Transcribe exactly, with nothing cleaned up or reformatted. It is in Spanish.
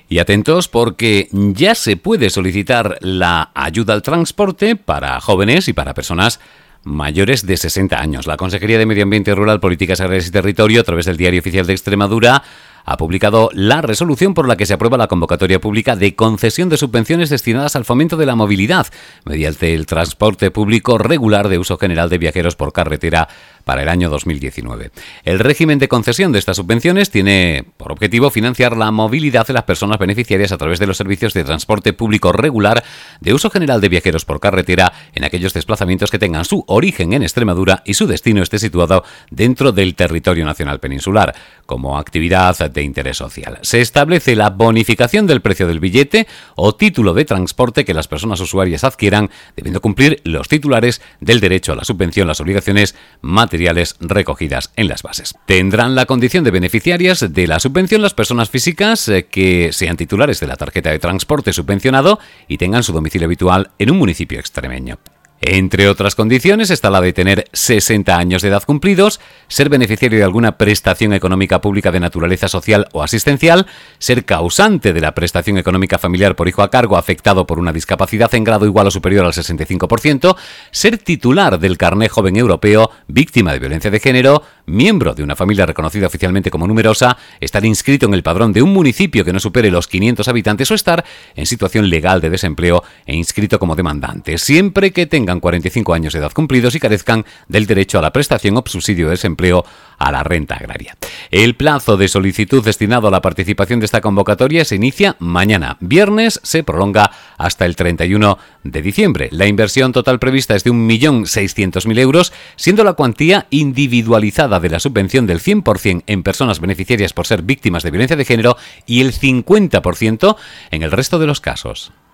Y atentos porque ya se puede solicitar la ayuda al transporte para jóvenes y para personas mayores de sesenta años. La Consejería de Medio Ambiente Rural, Políticas Agrarias y Territorio, a través del Diario Oficial de Extremadura, ha publicado la resolución por la que se aprueba la convocatoria pública de concesión de subvenciones destinadas al fomento de la movilidad mediante el transporte público regular de uso general de viajeros por carretera para el año dos mil diecinueve. El régimen de concesión de estas subvenciones tiene por objetivo financiar la movilidad de las personas beneficiarias a través de los servicios de transporte público regular de uso general de viajeros por carretera en aquellos desplazamientos que tengan su origen en Extremadura y su destino esté situado dentro del territorio nacional peninsular, como actividad de interés social. Se establece la bonificación del precio del billete o título de transporte que las personas usuarias adquieran, debiendo cumplir los titulares del derecho a la subvención las obligaciones materiales recogidas en las bases. Tendrán la condición de beneficiarias de la subvención las personas físicas que sean titulares de la tarjeta de transporte subvencionado y tengan su domicilio habitual en un municipio extremeño. Entre otras condiciones está la de tener sesenta años de edad cumplidos, ser beneficiario de alguna prestación económica pública de naturaleza social o asistencial, ser causante de la prestación económica familiar por hijo a cargo afectado por una discapacidad en grado igual o superior al sesenta y cinco por ciento, ser titular del carné joven europeo, víctima de violencia de género, miembro de una familia reconocida oficialmente como numerosa, estar inscrito en el padrón de un municipio que no supere los quinientos habitantes o estar en situación legal de desempleo e inscrito como demandante, siempre que tenga tengan cuarenta y cinco años de edad cumplidos y carezcan del derecho a la prestación o subsidio de desempleo a la renta agraria. El plazo de solicitud destinado a la participación de esta convocatoria se inicia mañana. Viernes se prolonga hasta el treinta y uno de diciembre. La inversión total prevista es de un millón seiscientos mil euros, siendo la cuantía individualizada de la subvención del cien por ciento en personas beneficiarias por ser víctimas de violencia de género y el cincuenta por ciento en el resto de los casos.